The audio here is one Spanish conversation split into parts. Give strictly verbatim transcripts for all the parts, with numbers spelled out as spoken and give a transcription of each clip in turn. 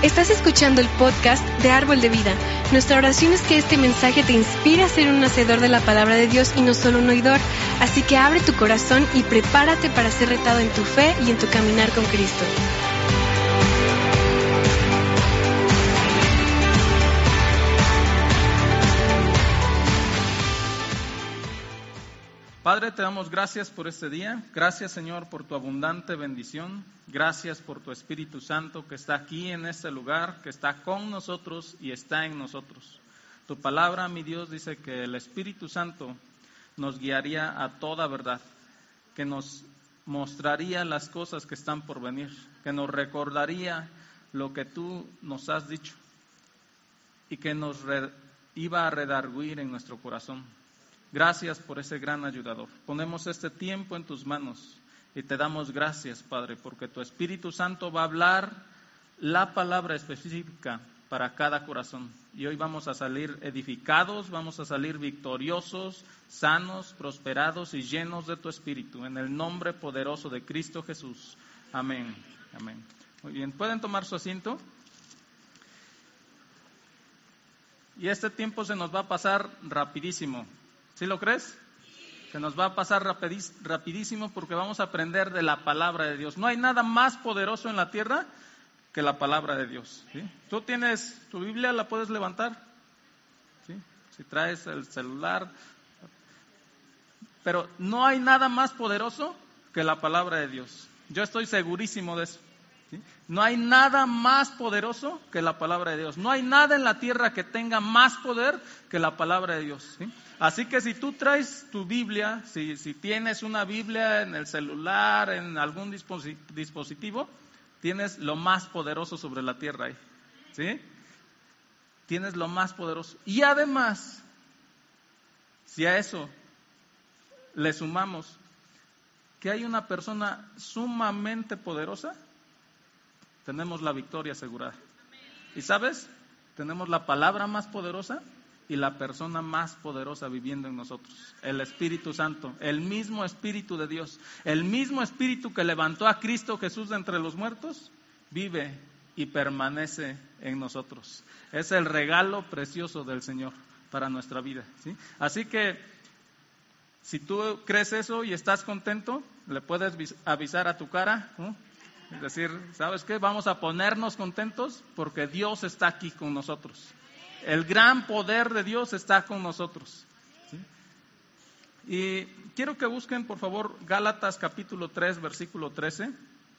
Estás escuchando el podcast de Árbol de Vida. Nuestra oración es que este mensaje te inspire a ser un hacedor de la palabra de Dios y no solo un oidor. Así que abre tu corazón y prepárate para ser retado en tu fe y en tu caminar con Cristo. Padre, te damos gracias por este día. Gracias, Señor, por tu abundante bendición. Gracias por tu Espíritu Santo que está aquí en este lugar, que está con nosotros y está en nosotros. Tu palabra, mi Dios, dice que el Espíritu Santo nos guiaría a toda verdad, que nos mostraría las cosas que están por venir, que nos recordaría lo que tú nos has dicho y que nos re- iba a redarguir en nuestro corazón. Gracias por ese gran ayudador. Ponemos este tiempo en tus manos y te damos gracias, Padre, porque tu Espíritu Santo va a hablar la palabra específica para cada corazón. Y hoy vamos a salir edificados, vamos a salir victoriosos, sanos, prosperados y llenos de tu Espíritu. En el nombre poderoso de Cristo Jesús. Amén. Amén. Muy bien, ¿pueden tomar su asiento? Y este tiempo se nos va a pasar rapidísimo. ¿Sí lo crees? Se nos va a pasar rapidís, rapidísimo porque vamos a aprender de la palabra de Dios. No hay nada más poderoso en la tierra que la palabra de Dios. ¿Sí? Tú tienes tu Biblia, la puedes levantar. ¿Sí? Si traes el celular. Pero no hay nada más poderoso que la palabra de Dios. Yo estoy segurísimo de eso. ¿Sí? No hay nada más poderoso que la palabra de Dios. No hay nada en la tierra que tenga más poder que la palabra de Dios. ¿Sí? Así que si tú traes tu Biblia, si, si tienes una Biblia en el celular, en algún dispositivo, tienes lo más poderoso sobre la tierra ahí. ¿Sí? Tienes lo más poderoso. Y además, si a eso le sumamos que hay una persona sumamente poderosa, tenemos la victoria asegurada. ¿Y sabes? Tenemos la palabra más poderosa y la persona más poderosa viviendo en nosotros, el Espíritu Santo, el mismo Espíritu de Dios, el mismo Espíritu que levantó a Cristo Jesús de entre los muertos, vive y permanece en nosotros. Es el regalo precioso del Señor para nuestra vida, ¿sí? Así que, si tú crees eso y estás contento, le puedes avisar a tu cara, ¿no? Es decir, ¿sabes qué? Vamos a ponernos contentos porque Dios está aquí con nosotros. El gran poder de Dios está con nosotros. ¿Sí? Y quiero que busquen, por favor, Gálatas capítulo tres, versículo trece.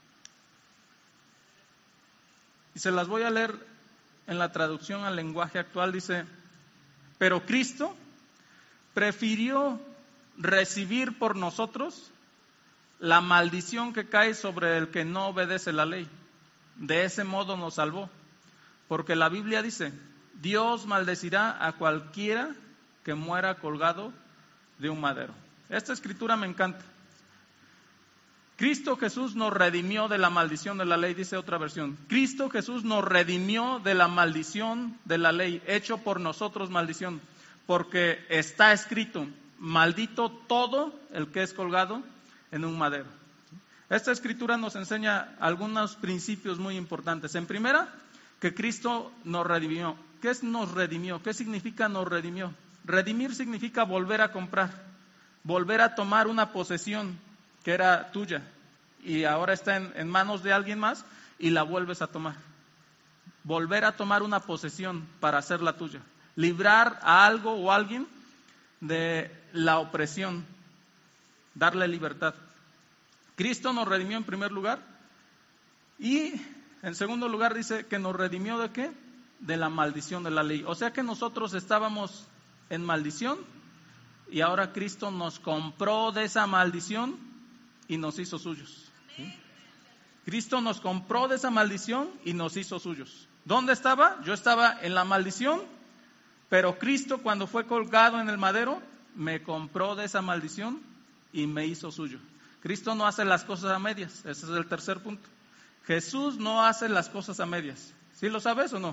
Y se las voy a leer en la traducción al lenguaje actual. Dice, pero Cristo prefirió recibir por nosotros la maldición que cae sobre el que no obedece la ley. De ese modo nos salvó. Porque la Biblia dice, Dios maldecirá a cualquiera que muera colgado de un madero. Esta escritura me encanta. Cristo Jesús nos redimió de la maldición de la ley, dice otra versión. Cristo Jesús nos redimió de la maldición de la ley, hecho por nosotros maldición. Porque está escrito, maldito todo el que es colgado en un madero. Esta escritura nos enseña algunos principios muy importantes. En primera, que Cristo nos redimió. ¿Qué es nos redimió? ¿Qué significa nos redimió? Redimir significa volver a comprar, volver a tomar una posesión que era tuya y ahora está en, en manos de alguien más y la vuelves a tomar. Volver a tomar una posesión para hacerla tuya. Librar a algo o a alguien de la opresión, darle libertad. Cristo nos redimió en primer lugar y en segundo lugar dice que nos redimió ¿de qué? De la maldición de la ley. O sea que nosotros estábamos en maldición y ahora Cristo nos compró de esa maldición y nos hizo suyos. ¿Sí? Cristo nos compró de esa maldición y nos hizo suyos. ¿Dónde estaba? Yo estaba en la maldición, pero Cristo cuando fue colgado en el madero me compró de esa maldición y me hizo suyo. Cristo no hace las cosas a medias, ese es el tercer punto. Jesús no hace las cosas a medias. ¿Sí lo sabes o no?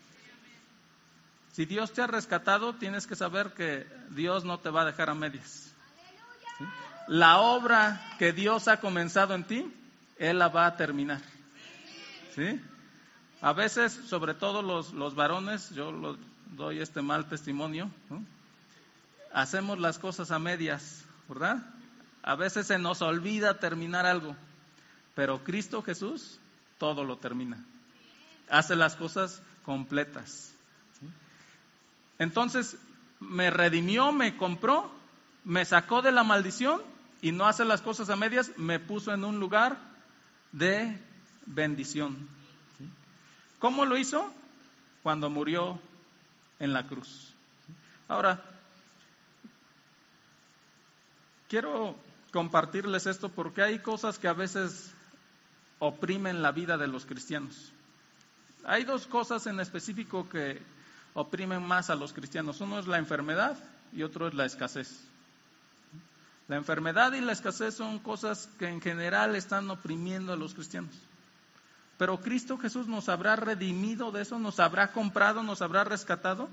Si Dios te ha rescatado, tienes que saber que Dios no te va a dejar a medias. ¿Sí? La obra que Dios ha comenzado en ti, Él la va a terminar. ¿Sí? A veces, sobre todo los, los varones, yo lo, doy este mal testimonio, ¿no? Hacemos las cosas a medias, ¿verdad? A veces se nos olvida terminar algo, pero Cristo Jesús todo lo termina. Hace las cosas completas. Entonces, me redimió, me compró, me sacó de la maldición y no hace las cosas a medias, me puso en un lugar de bendición. ¿Cómo lo hizo? Cuando murió en la cruz. Ahora, quiero compartirles esto porque hay cosas que a veces oprimen la vida de los cristianos. Hay dos cosas en específico que oprimen más a los cristianos. Uno es la enfermedad y otro es la escasez. La enfermedad y la escasez son cosas que en general están oprimiendo a los cristianos. Pero Cristo Jesús nos habrá redimido de eso, nos habrá comprado, nos habrá rescatado.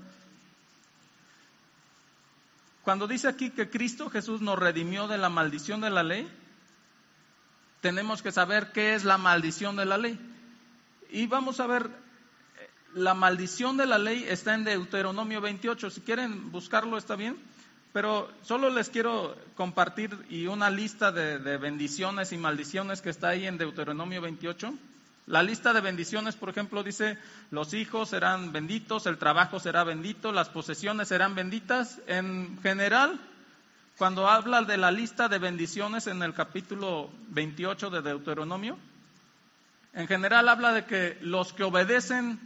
Cuando dice aquí que Cristo Jesús nos redimió de la maldición de la ley, tenemos que saber qué es la maldición de la ley. Y vamos a ver, la maldición de la ley está en Deuteronomio veintiocho. Si quieren buscarlo está bien, pero solo les quiero compartir y una lista de, de bendiciones y maldiciones que está ahí en Deuteronomio veintiocho. La lista de bendiciones, por ejemplo, dice: los hijos serán benditos, el trabajo será bendito, las posesiones serán benditas. En general, cuando habla de la lista de bendiciones en el capítulo veintiocho de Deuteronomio, en general habla de que los que obedecen,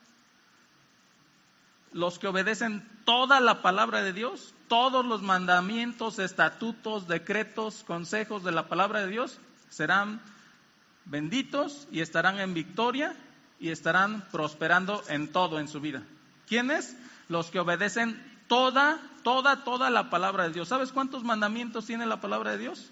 los que obedecen toda la palabra de Dios, todos los mandamientos, estatutos, decretos, consejos de la palabra de Dios, serán benditos y estarán en victoria y estarán prosperando en todo en su vida. ¿Quiénes? Los que obedecen toda, toda, toda la palabra de Dios. ¿Sabes cuántos mandamientos tiene la palabra de Dios?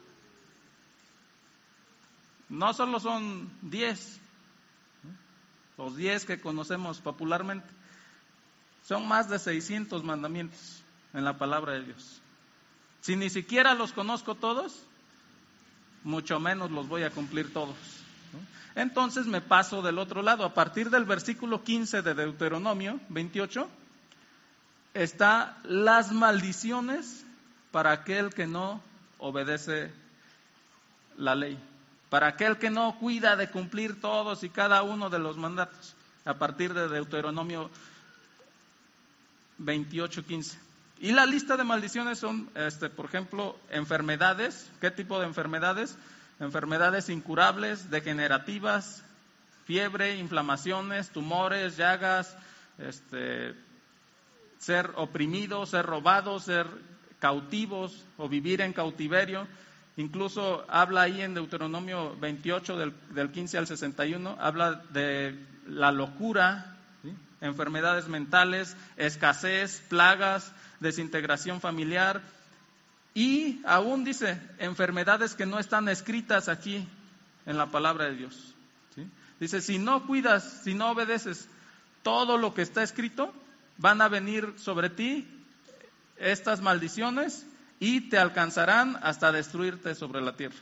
No solo son diez, los diez que conocemos popularmente, son más de seiscientos mandamientos en la palabra de Dios. Si ni siquiera los conozco todos, mucho menos los voy a cumplir todos, ¿no? Entonces me paso del otro lado. A partir del versículo quince de Deuteronomio veintiocho, está las maldiciones para aquel que no obedece la ley, para aquel que no cuida de cumplir todos y cada uno de los mandatos. A partir de Deuteronomio veintiocho quince. Y la lista de maldiciones son, este, por ejemplo, enfermedades. ¿Qué tipo de enfermedades? Enfermedades incurables, degenerativas, fiebre, inflamaciones, tumores, llagas, este, ser oprimidos, ser robados, ser cautivos o vivir en cautiverio. Incluso habla ahí en Deuteronomio veintiocho, del, del quince al sesenta y uno, habla de la locura, ¿sí? Enfermedades mentales, escasez, plagas, desintegración familiar y aún dice enfermedades que no están escritas aquí en la palabra de Dios, ¿sí? Dice, si no cuidas, si no obedeces todo lo que está escrito, van a venir sobre ti estas maldiciones y te alcanzarán hasta destruirte sobre la tierra.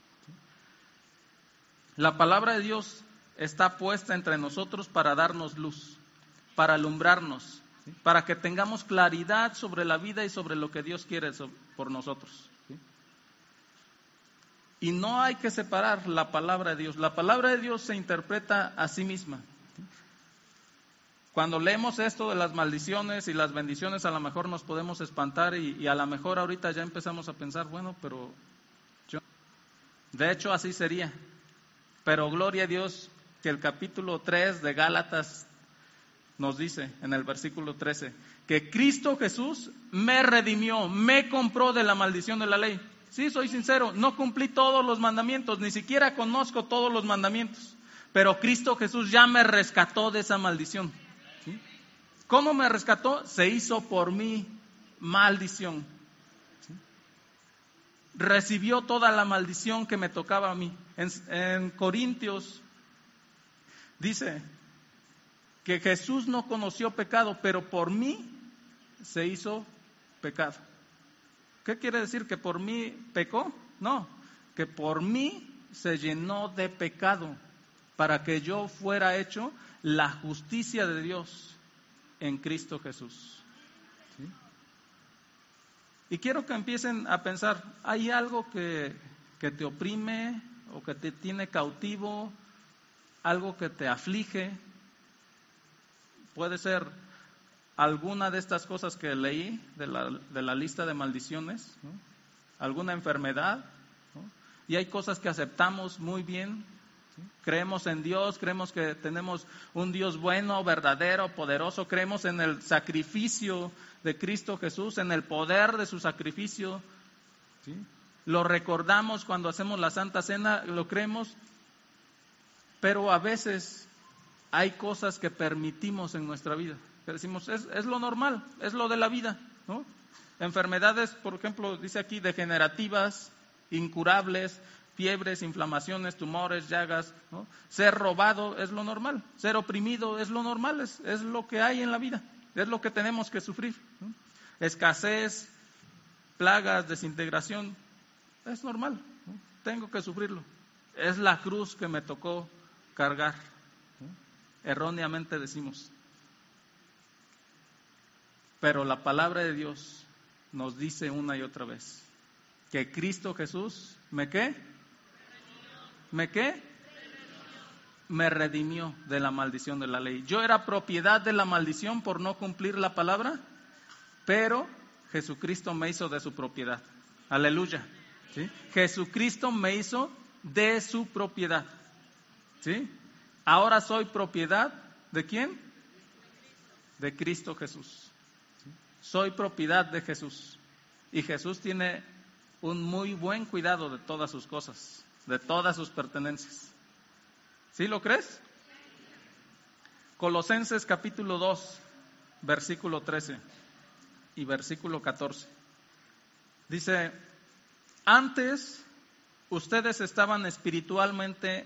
La palabra de Dios está puesta entre nosotros para darnos luz, para alumbrarnos, ¿sí? Para que tengamos claridad sobre la vida y sobre lo que Dios quiere por nosotros, ¿sí? Y no hay que separar la palabra de Dios. La palabra de Dios se interpreta a sí misma, ¿sí? Cuando leemos esto de las maldiciones y las bendiciones, a lo mejor nos podemos espantar y, y a lo mejor ahorita ya empezamos a pensar, bueno, pero yo... De hecho, así sería. Pero gloria a Dios que el capítulo tres de Gálatas nos dice en el versículo trece que Cristo Jesús me redimió, me compró de la maldición de la ley. Sí, soy sincero, no cumplí todos los mandamientos, ni siquiera conozco todos los mandamientos, pero Cristo Jesús ya me rescató de esa maldición, ¿sí? ¿Cómo me rescató? Se hizo por mí maldición, ¿sí? Recibió toda la maldición que me tocaba a mí. En, en Corintios dice que Jesús no conoció pecado, pero por mí se hizo pecado. ¿Qué quiere decir? ¿Que por mí pecó? No, que por mí se llenó de pecado. para que yo fuera hecho la justicia de Dios en Cristo Jesús. ¿Sí? Y quiero que empiecen a pensar, ¿hay algo que, que te oprime o que te tiene cautivo? ¿Algo que te aflige? Puede ser alguna de estas cosas que leí de la, de la lista de maldiciones, ¿no? Alguna enfermedad, ¿no? Y hay cosas que aceptamos muy bien, ¿sí? Creemos en Dios, creemos que tenemos un Dios bueno, verdadero, poderoso, creemos en el sacrificio de Cristo Jesús, en el poder de su sacrificio, ¿sí? Lo recordamos cuando hacemos la Santa Cena, lo creemos, pero a veces hay cosas que permitimos en nuestra vida, que decimos, es, es lo normal, es lo de la vida, ¿no? Enfermedades, por ejemplo, dice aquí, degenerativas, incurables, fiebres, inflamaciones, tumores, llagas, ¿no? Ser robado es lo normal, ser oprimido es lo normal, es, es lo que hay en la vida, es lo que tenemos que sufrir, ¿no? Escasez, plagas, desintegración, es normal, ¿no? Tengo que sufrirlo. Es la cruz que me tocó cargar, ¿no? Erróneamente decimos. Pero la palabra de Dios nos dice una y otra vez que Cristo Jesús, ¿me qué? ¿Me qué? Me redimió de la maldición de la ley. Yo era propiedad de la maldición por no cumplir la palabra, pero Jesucristo me hizo de su propiedad. Aleluya. ¿Sí? Jesucristo me hizo de su propiedad. ¿Sí? Ahora soy propiedad ¿de quién? De Cristo Jesús. Soy propiedad de Jesús. Y Jesús tiene un muy buen cuidado de todas sus cosas, de todas sus pertenencias. ¿Sí lo crees? Colosenses capítulo dos, versículo trece y versículo catorce. Dice, antes ustedes estaban espiritualmente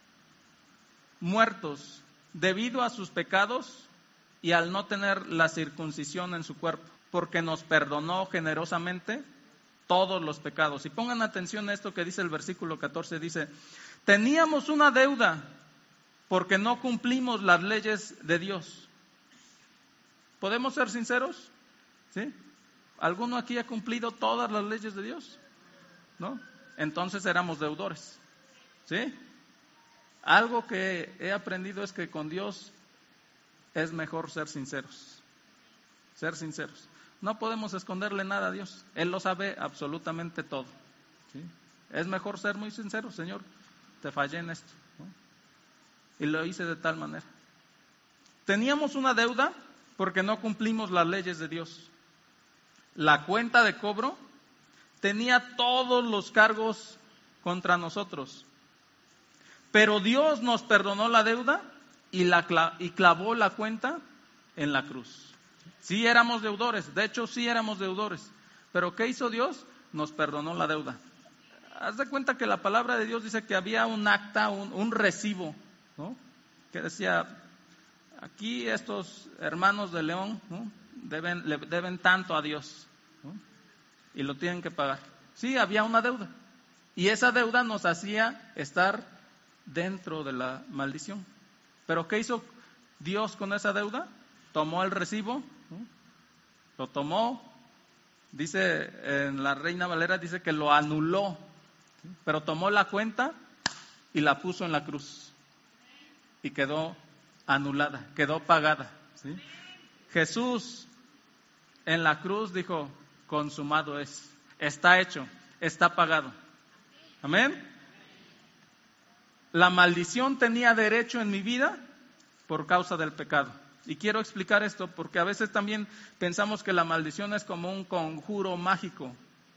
muertos debido a sus pecados y al no tener la circuncisión en su cuerpo, porque nos perdonó generosamente todos los pecados. Y pongan atención a esto que dice el versículo catorce, dice, teníamos una deuda porque no cumplimos las leyes de Dios. ¿Podemos ser sinceros? ¿Sí? ¿Alguno aquí ha cumplido todas las leyes de Dios? ¿No? Entonces éramos deudores. ¿Sí? Algo que he aprendido es que con Dios es mejor ser sinceros. Ser sinceros. No podemos esconderle nada a Dios. Él lo sabe absolutamente todo. ¿Sí? Es mejor ser muy sinceros. Señor, te fallé en esto, ¿no? Y lo hice de tal manera. Teníamos una deuda porque no cumplimos las leyes de Dios. La cuenta de cobro tenía todos los cargos contra nosotros. Pero Dios nos perdonó la deuda y, la cla- y clavó la cuenta en la cruz. Sí éramos deudores, de hecho sí éramos deudores. Pero ¿qué hizo Dios? Nos perdonó la deuda. Haz de cuenta que la palabra de Dios dice que había un acta, un, un recibo, ¿no? Que decía, aquí estos hermanos de León, ¿no? deben, le deben tanto a Dios, ¿no? Y lo tienen que pagar. Sí, había una deuda. Y esa deuda nos hacía estar dentro de la maldición. Pero ¿qué hizo Dios con esa deuda? Tomó el recibo, ¿no? Lo tomó, dice en la Reina Valera, dice que lo anuló, ¿sí? Pero tomó la cuenta y la puso en la cruz y quedó anulada, quedó pagada, ¿sí? Jesús en la cruz dijo, consumado es, está hecho, está pagado. Amén. La maldición tenía derecho en mi vida por causa del pecado. Y quiero explicar esto porque a veces también pensamos que la maldición es como un conjuro mágico.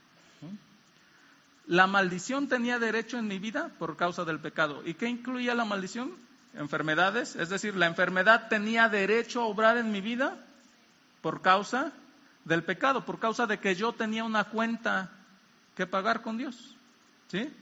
La maldición tenía derecho en mi vida por causa del pecado. ¿Y qué incluía la maldición? Enfermedades. Es decir, la enfermedad tenía derecho a obrar en mi vida por causa del pecado, por causa de que yo tenía una cuenta que pagar con Dios. ¿Sí?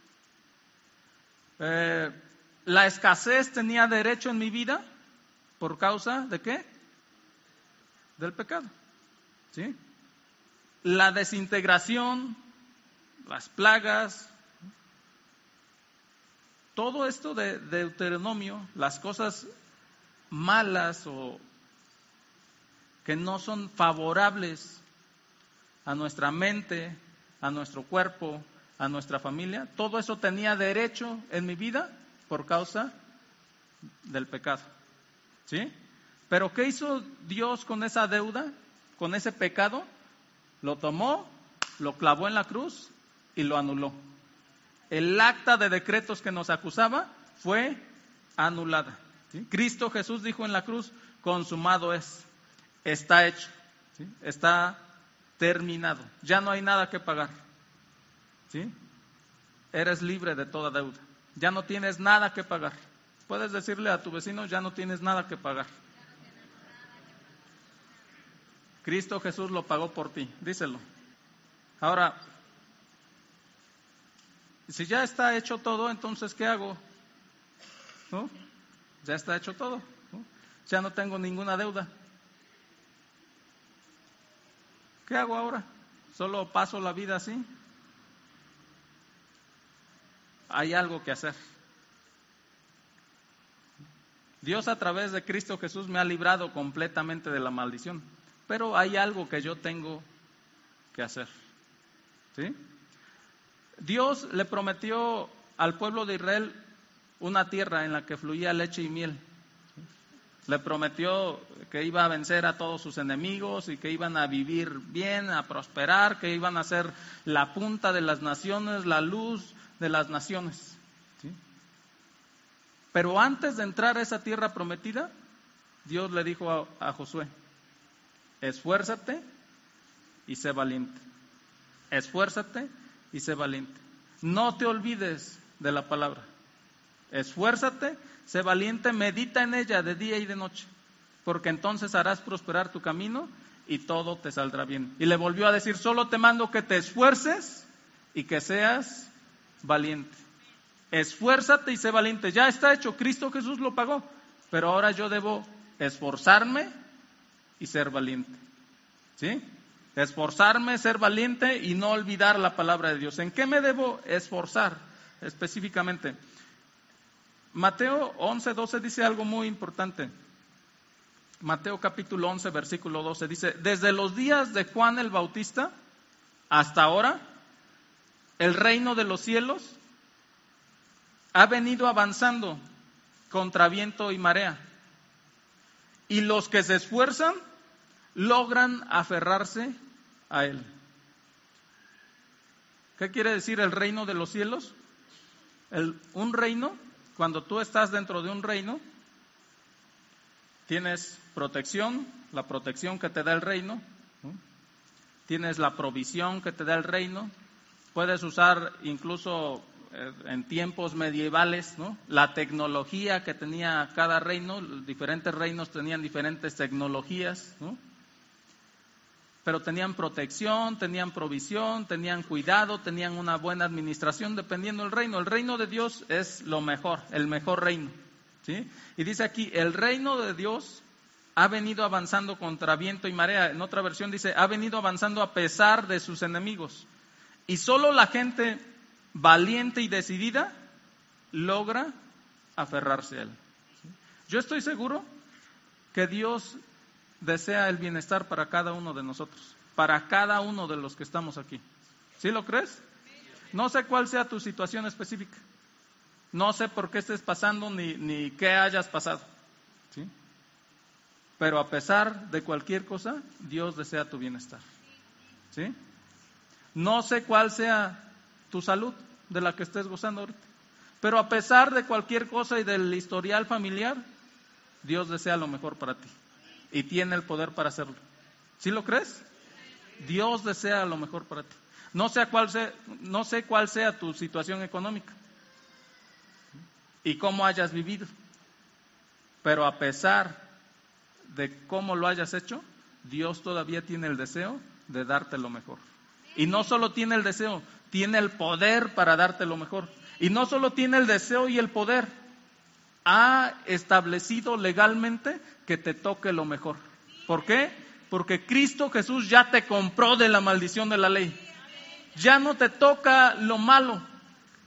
Eh, la escasez tenía derecho en mi vida por causa de qué? Del pecado. ¿Sí? La desintegración, las plagas, todo esto de, de Deuteronomio, las cosas malas o que no son favorables a nuestra mente, a nuestro cuerpo, a nuestra familia, todo eso tenía derecho en mi vida por causa del pecado. ¿Sí? Pero ¿qué hizo Dios con esa deuda, con ese pecado? Lo tomó, lo clavó en la cruz y lo anuló. El acta de decretos que nos acusaba fue anulada. ¿Sí? Cristo Jesús dijo en la cruz, consumado es, está hecho, ¿sí? Está terminado, ya no hay nada que pagar. ¿Sí? Eres libre de toda deuda, ya no tienes nada que pagar. Puedes decirle a tu vecino, ya no tienes nada que pagar. Cristo Jesús lo pagó por ti, díselo. Ahora, si ya está hecho todo, entonces ¿qué hago? ¿No? Ya está hecho todo, ¿no? Ya no tengo ninguna deuda. ¿Qué hago ahora? ¿Solo paso la vida así? Hay algo que hacer. Dios a través de Cristo Jesús me ha librado completamente de la maldición, pero hay algo que yo tengo que hacer. ¿Sí? Dios le prometió al pueblo de Israel una tierra en la que fluía leche y miel. Le prometió que iba a vencer a todos sus enemigos y que iban a vivir bien, a prosperar, que iban a ser la punta de las naciones, la luz de las naciones. ¿Sí? Pero antes de entrar a esa tierra prometida, Dios le dijo a, a Josué, esfuérzate y sé valiente. Esfuérzate y sé valiente. No te olvides de la palabra. Esfuérzate, sé valiente, medita en ella de día y de noche, porque entonces harás prosperar tu camino y todo te saldrá bien. Y le volvió a decir, solo te mando que te esfuerces y que seas valiente. Esfuérzate y sé valiente. Ya está hecho, Cristo Jesús lo pagó, pero ahora yo debo esforzarme y ser valiente. ¿Sí? Esforzarme, ser valiente y no olvidar la palabra de Dios. ¿En qué me debo esforzar específicamente? Mateo once, doce dice algo muy importante. Mateo capítulo once, versículo doce dice, desde los días de Juan el Bautista hasta ahora, el reino de los cielos ha venido avanzando contra viento y marea. Y los que se esfuerzan logran aferrarse a él. ¿Qué quiere decir el reino de los cielos? El, un reino, cuando tú estás dentro de un reino, tienes protección, la protección que te da el reino, ¿no? Tienes la provisión que te da el reino, puedes usar incluso eh, en tiempos medievales, ¿no? La tecnología que tenía cada reino, diferentes reinos tenían diferentes tecnologías, ¿no? Pero tenían protección, tenían provisión, tenían cuidado, tenían una buena administración dependiendo del reino. El reino de Dios es lo mejor, el mejor reino, ¿sí? Y dice aquí, el reino de Dios ha venido avanzando contra viento y marea. En otra versión dice, ha venido avanzando a pesar de sus enemigos. Y solo la gente valiente y decidida logra aferrarse a él. ¿Sí? Yo estoy seguro que Dios desea el bienestar para cada uno de nosotros, para cada uno de los que estamos aquí. ¿Sí lo crees? No sé cuál sea tu situación específica. No sé por qué estés pasando ni, ni qué hayas pasado. ¿Sí? Pero a pesar de cualquier cosa, Dios desea tu bienestar. ¿Sí? No sé cuál sea tu salud de la que estés gozando ahorita. Pero a pesar de cualquier cosa y del historial familiar, Dios desea lo mejor para ti. Y tiene el poder para hacerlo. ¿Sí lo crees? Dios desea lo mejor para ti. No sé cuál sea, no sé cuál sea tu situación económica y cómo hayas vivido. Pero a pesar de cómo lo hayas hecho, Dios todavía tiene el deseo de darte lo mejor. Y no solo tiene el deseo, tiene el poder para darte lo mejor. Y no solo tiene el deseo y el poder, ha establecido legalmente que te toque lo mejor. ¿Por qué? Porque Cristo Jesús ya te compró de la maldición de la ley. Ya no te toca lo malo.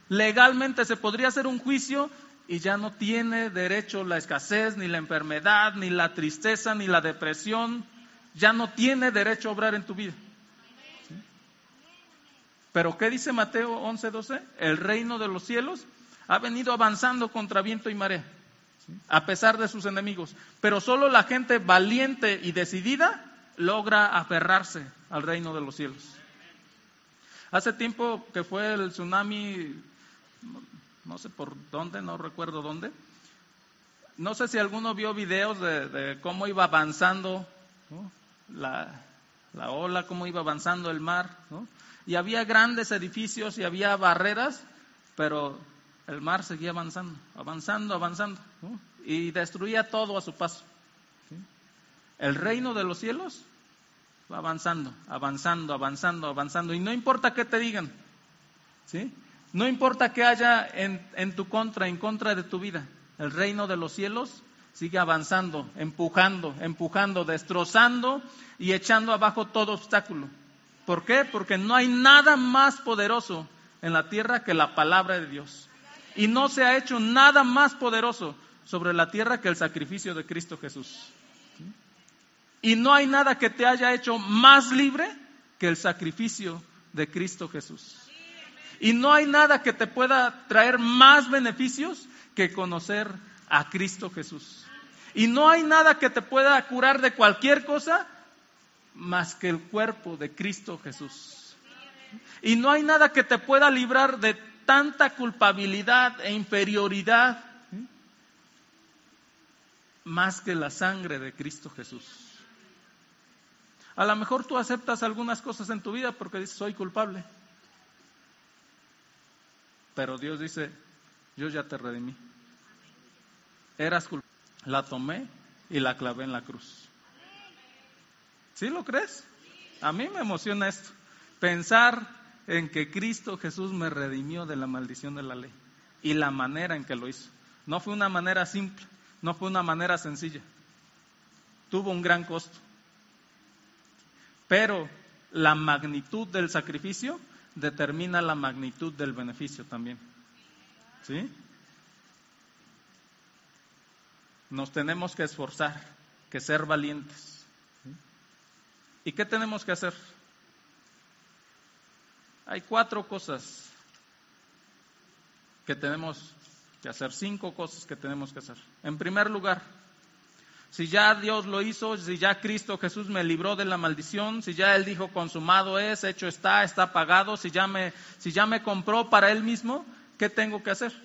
Legalmente se podría hacer un juicio y ya no tiene derecho la escasez, ni la enfermedad, ni la tristeza, ni la depresión. Ya no tiene derecho a obrar en tu vida. ¿Sí? Pero ¿qué dice Mateo once doce? El reino de los cielos ha venido avanzando contra viento y marea, ¿sí? A pesar de sus enemigos. Pero solo la gente valiente y decidida logra aferrarse al reino de los cielos. Hace tiempo que fue el tsunami, no sé por dónde, no recuerdo dónde. No sé si alguno vio videos de, de cómo iba avanzando, ¿no? la, la ola, cómo iba avanzando el mar, ¿no? Y había grandes edificios y había barreras, pero el mar seguía avanzando, avanzando, avanzando, ¿no? Y destruía todo a su paso. ¿Sí? El reino de los cielos va avanzando, avanzando, avanzando, avanzando. Y no importa qué te digan, ¿sí? No importa qué haya en, en tu contra, en contra de tu vida. El reino de los cielos sigue avanzando, empujando, empujando, destrozando y echando abajo todo obstáculo. ¿Por qué? Porque no hay nada más poderoso en la tierra que la palabra de Dios. Y no se ha hecho nada más poderoso sobre la tierra que el sacrificio de Cristo Jesús. Y no hay nada que te haya hecho más libre que el sacrificio de Cristo Jesús. Y no hay nada que te pueda traer más beneficios que conocer a Cristo Jesús. Y no hay nada que te pueda curar de cualquier cosa más que el cuerpo de Cristo Jesús. Y no hay nada que te pueda librar de tanta culpabilidad e inferioridad más que la sangre de Cristo Jesús. A lo mejor tú aceptas algunas cosas en tu vida porque dices, soy culpable. Pero Dios dice, yo ya te redimí. Eras culpable. La tomé y la clavé en la cruz. ¿Sí lo crees? A mí me emociona esto. Pensar en que Cristo Jesús me redimió de la maldición de la ley. Y la manera en que lo hizo. No fue una manera simple, no fue una manera sencilla. Tuvo un gran costo. Pero la magnitud del sacrificio determina la magnitud del beneficio también. ¿Sí? Nos tenemos que esforzar, que ser valientes. ¿Sí? ¿Y qué tenemos que hacer? Hay cuatro cosas que tenemos que hacer, cinco cosas que tenemos que hacer. En primer lugar, si ya Dios lo hizo, si ya Cristo Jesús me libró de la maldición, si ya Él dijo consumado es, hecho está, está pagado, si ya me, si ya me compró para Él mismo, ¿qué tengo que hacer?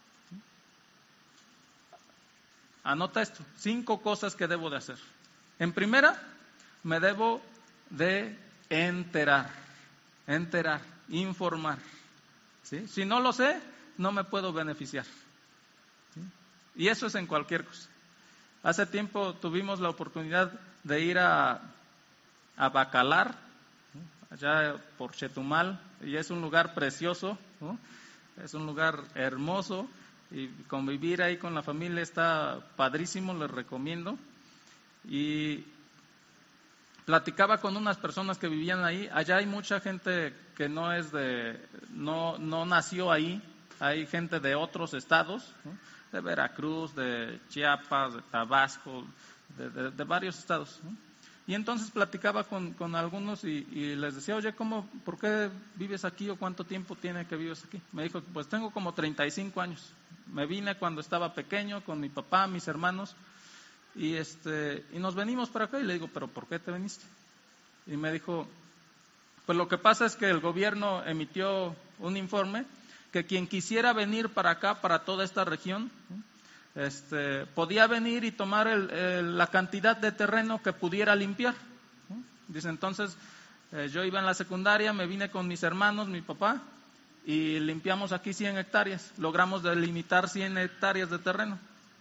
Anota esto, cinco cosas que debo de hacer. En primera, me debo de enterar, enterar, informar. ¿Sí? Si no lo sé, no me puedo beneficiar. ¿Sí? Y eso es en cualquier cosa. Hace tiempo tuvimos la oportunidad de ir a, a Bacalar, ¿no? Allá por Chetumal, y es un lugar precioso, ¿no? Es un lugar hermoso, y convivir ahí con la familia está padrísimo, les recomiendo. Y platicaba con unas personas que vivían ahí. Allá hay mucha gente que no es de, no, no nació ahí, hay gente de otros estados, ¿no? De Veracruz, de Chiapas, de Tabasco, de, de, de varios estados, ¿no? Y entonces platicaba con, con algunos y, y les decía, oye, ¿cómo, por qué vives aquí o cuánto tiempo tiene que vives aquí? Me dijo, pues tengo como treinta y cinco años. Me vine cuando estaba pequeño con mi papá, mis hermanos, y este y nos venimos para acá. Y le digo, ¿pero por qué te viniste? Y me dijo, pues lo que pasa es que el gobierno emitió un informe que quien quisiera venir para acá, para toda esta región, este, podía venir y tomar el, el, la cantidad de terreno que pudiera limpiar. Dice, entonces, eh, yo iba en la secundaria, me vine con mis hermanos, mi papá, y limpiamos aquí cien hectáreas. Logramos delimitar cien hectáreas de terreno.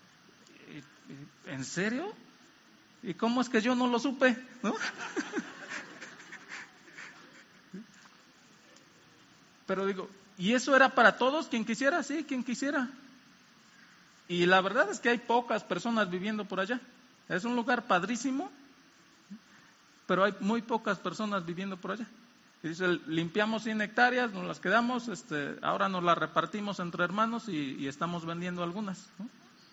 ¿En serio? ¿Y cómo es que yo no lo supe? ¿No? Pero digo, ¿y eso era para todos? ¿Quien quisiera? Sí, quien quisiera. Y la verdad es que hay pocas personas viviendo por allá. Es un lugar padrísimo, pero hay muy pocas personas viviendo por allá. Y dice, limpiamos cien hectáreas, nos las quedamos, este, ahora nos las repartimos entre hermanos y, y estamos vendiendo algunas, ¿no?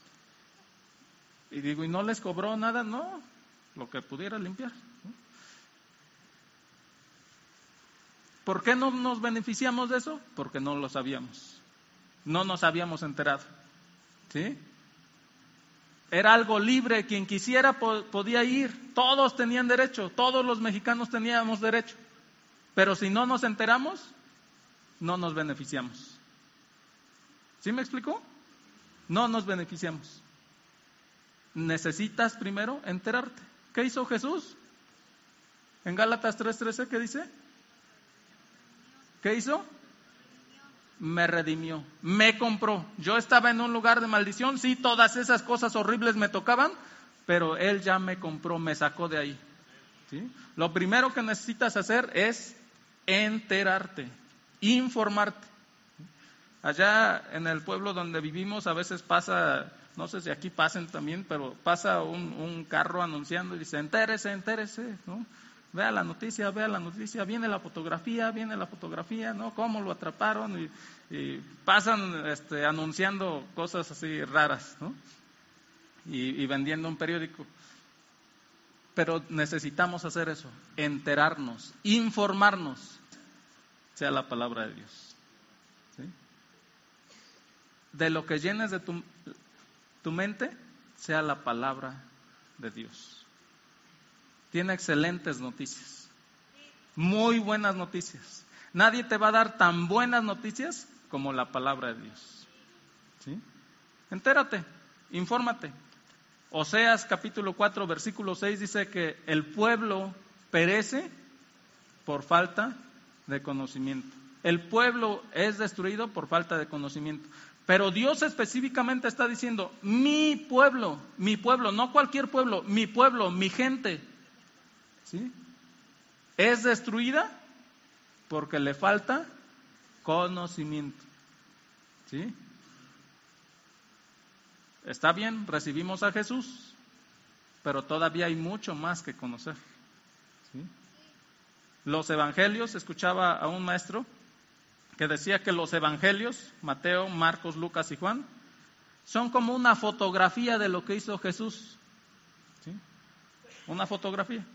Y digo, ¿y no les cobró nada? No, lo que pudiera limpiar, ¿no? ¿Por qué no nos beneficiamos de eso? Porque no lo sabíamos, no nos habíamos enterado, ¿sí? Era algo libre, quien quisiera po- podía ir, todos tenían derecho, todos los mexicanos teníamos derecho. Pero si no nos enteramos, no nos beneficiamos. ¿Sí me explicó? No nos beneficiamos. Necesitas primero enterarte. ¿Qué hizo Jesús? En Gálatas tres trece, ¿qué dice? ¿Qué hizo? Me redimió, me compró. Yo estaba en un lugar de maldición, sí, todas esas cosas horribles me tocaban, pero Él ya me compró, me sacó de ahí, ¿sí? Lo primero que necesitas hacer es enterarte, informarte. Allá en el pueblo donde vivimos a veces pasa, no sé si aquí pasen también, pero pasa un, un carro anunciando y dice, entérese, entérese, ¿no? Vea la noticia, vea la noticia, viene la fotografía, viene la fotografía, ¿no? Cómo lo atraparon y, y pasan este, anunciando cosas así raras, ¿no? Y, y vendiendo un periódico. Pero necesitamos hacer eso, enterarnos, informarnos, sea la palabra de Dios, ¿sí? De lo que llenes de tu, tu mente, sea la palabra de Dios. Tiene excelentes noticias, muy buenas noticias. Nadie te va a dar tan buenas noticias como la palabra de Dios, ¿sí? Entérate, infórmate. Oseas capítulo cuatro, versículo seis dice que el pueblo perece por falta de conocimiento. El pueblo es destruido por falta de conocimiento. Pero Dios específicamente está diciendo, mi pueblo, mi pueblo, no cualquier pueblo, mi pueblo, mi gente, ¿sí? Es destruida porque le falta conocimiento, ¿sí? Está bien, recibimos a Jesús, pero todavía hay mucho más que conocer, ¿sí? Los evangelios, escuchaba a un maestro que decía que los evangelios, Mateo, Marcos, Lucas y Juan, son como una fotografía de lo que hizo Jesús, ¿sí? Una fotografía.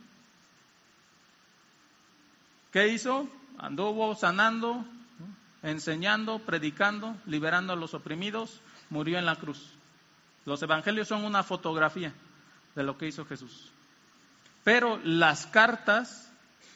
¿Qué hizo? Anduvo sanando, ¿no? Enseñando, predicando, liberando a los oprimidos, murió en la cruz. Los evangelios son una fotografía de lo que hizo Jesús. Pero las cartas,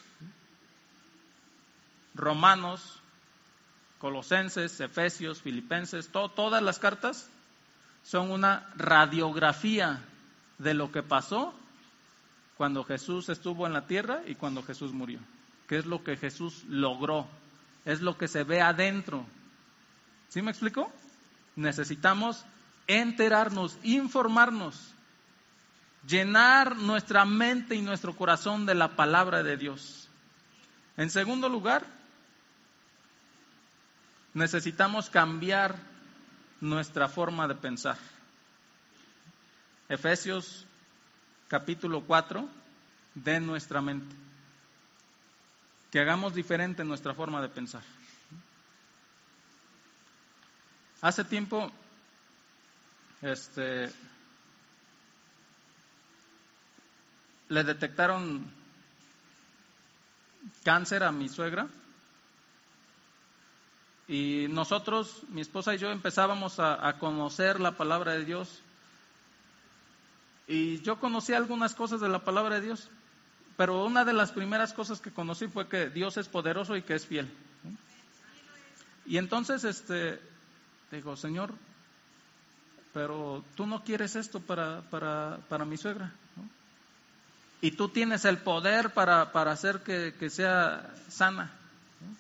Romanos, Colosenses, Efesios, Filipenses, to- todas las cartas son una radiografía de lo que pasó cuando Jesús estuvo en la tierra y cuando Jesús murió. ¿Qué es lo que Jesús logró? Es lo que se ve adentro. ¿Sí me explico? Necesitamos enterarnos, informarnos, llenar nuestra mente y nuestro corazón de la palabra de Dios. En segundo lugar, necesitamos cambiar nuestra forma de pensar. Efesios capítulo cuatro, de nuestra mente. Que hagamos diferente nuestra forma de pensar. Hace tiempo, este, le detectaron cáncer a mi suegra. Y nosotros, mi esposa y yo, empezábamos a, a conocer la palabra de Dios. Y yo conocí algunas cosas de la palabra de Dios, pero una de las primeras cosas que conocí fue que Dios es poderoso y que es fiel. Y entonces, este, digo, Señor, pero tú no quieres esto para, para, para mi suegra, ¿no? Y tú tienes el poder para, para hacer que, que sea sana, ¿no?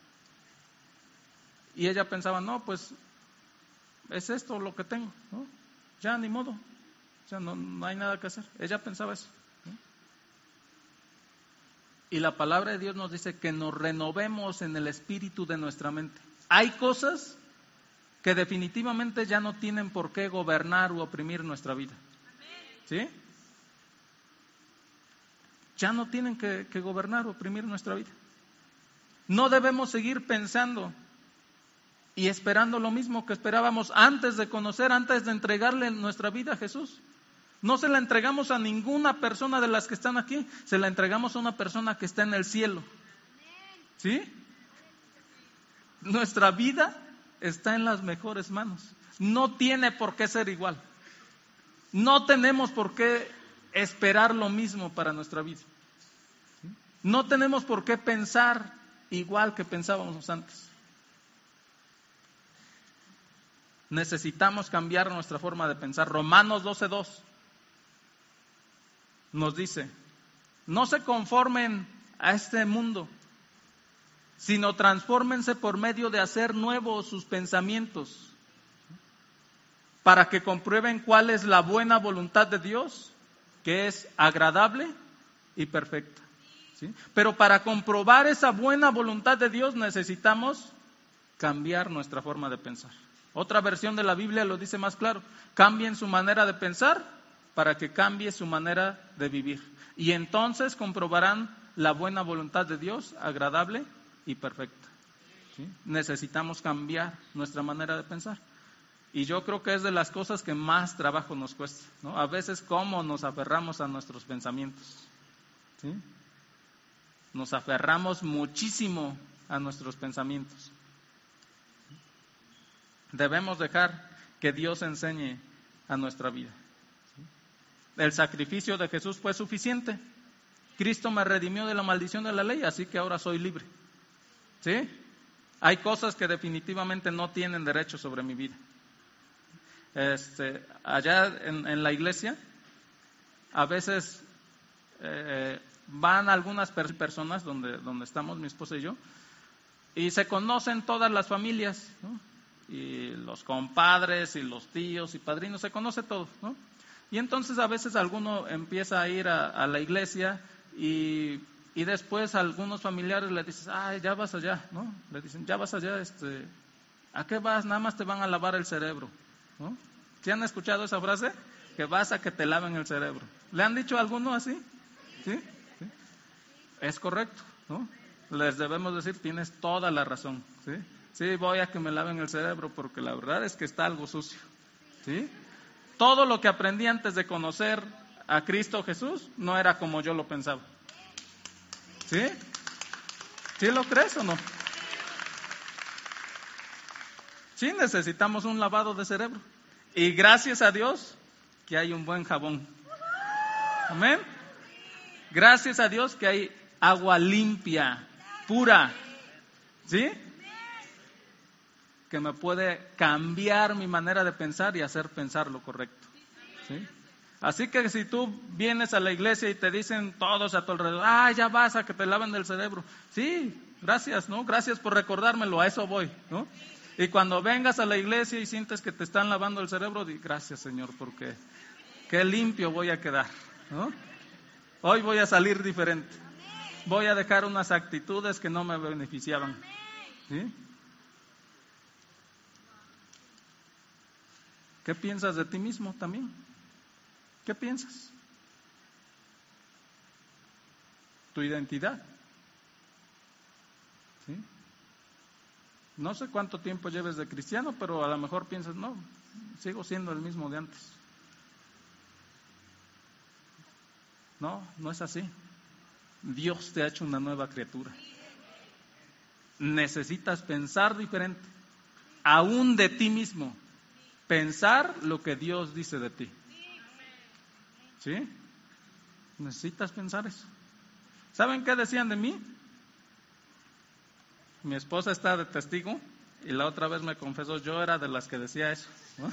Y ella pensaba, no, pues es esto lo que tengo, ¿no? Ya ni modo, o sea, no, no hay nada que hacer. Ella pensaba eso, ¿no? Y la palabra de Dios nos dice que nos renovemos en el espíritu de nuestra mente. Hay cosas que definitivamente ya no tienen por qué gobernar u oprimir nuestra vida, ¿sí? Ya no tienen que, que gobernar o oprimir nuestra vida. No debemos seguir pensando y esperando lo mismo que esperábamos antes de conocer, antes de entregarle nuestra vida a Jesús. No se la entregamos a ninguna persona de las que están aquí, se la entregamos a una persona que está en el cielo. ¿Sí? Nuestra vida está en las mejores manos. No tiene por qué ser igual. No tenemos por qué esperar lo mismo para nuestra vida. No tenemos por qué pensar igual que pensábamos antes. Necesitamos cambiar nuestra forma de pensar. Romanos doce dos nos dice: no se conformen a este mundo, sino transfórmense por medio de hacer nuevos sus pensamientos, para que comprueben cuál es la buena voluntad de Dios, que es agradable y perfecta. ¿Sí? Pero para comprobar esa buena voluntad de Dios necesitamos cambiar nuestra forma de pensar. Otra versión de la Biblia lo dice más claro: cambien su manera de pensar para que cambie su manera de vivir. Y entonces comprobarán la buena voluntad de Dios, agradable y perfecta. ¿Sí? Necesitamos cambiar nuestra manera de pensar. Y yo creo que es de las cosas que más trabajo nos cuesta, ¿no? A veces cómo nos aferramos a nuestros pensamientos. ¿Sí? Nos aferramos muchísimo a nuestros pensamientos. Debemos dejar que Dios enseñe a nuestra vida. El sacrificio de Jesús fue suficiente. Cristo me redimió de la maldición de la ley, así que ahora soy libre. ¿Sí? Hay cosas que definitivamente no tienen derecho sobre mi vida. Este, allá en, en la iglesia, a veces eh, van algunas per- personas donde, donde estamos mi esposa y yo, y se conocen todas las familias, ¿no? Y los compadres y los tíos y padrinos, se conoce todo, ¿no? Y entonces a veces alguno empieza a ir a, a la iglesia y, y después a algunos familiares le dicen: ay, ya vas allá, ¿no? Le dicen: ya vas allá, este, ¿a qué vas? Nada más te van a lavar el cerebro, ¿no? ¿Sí han escuchado esa frase? Que vas a que te laven el cerebro. ¿Le han dicho a alguno así? ¿Sí? ¿Sí? Es correcto, ¿no? Les debemos decir: tienes toda la razón, ¿sí? Sí, voy a que me laven el cerebro porque la verdad es que está algo sucio, ¿sí? Todo lo que aprendí antes de conocer a Cristo Jesús no era como yo lo pensaba. ¿Sí? ¿Sí lo crees o no? Sí, necesitamos un lavado de cerebro. Y gracias a Dios que hay un buen jabón. Amén. Gracias a Dios que hay agua limpia, pura. ¿Sí? Que me puede cambiar mi manera de pensar y hacer pensar lo correcto. ¿Sí? Así que si tú vienes a la iglesia y te dicen todos a tu alrededor: ah, ya vas a que te laven el cerebro. Sí, gracias, ¿no? Gracias por recordármelo, a eso voy, ¿no? Y cuando vengas a la iglesia y sientes que te están lavando el cerebro, di: gracias, Señor, porque qué limpio voy a quedar, ¿no? Hoy voy a salir diferente. Voy a dejar unas actitudes que no me beneficiaban. ¿Sí? ¿Qué piensas de ti mismo también? ¿Qué piensas? Tu identidad. ¿Sí? No sé cuánto tiempo lleves de cristiano, pero a lo mejor piensas: no, sigo siendo el mismo de antes. No, no es así. Dios te ha hecho una nueva criatura. Necesitas pensar diferente, aún de ti mismo. Pensar lo que Dios dice de ti. ¿Sí? Necesitas pensar eso. ¿Saben qué decían de mí? Mi esposa está de testigo y la otra vez me confesó: yo era de las que decía eso, ¿no?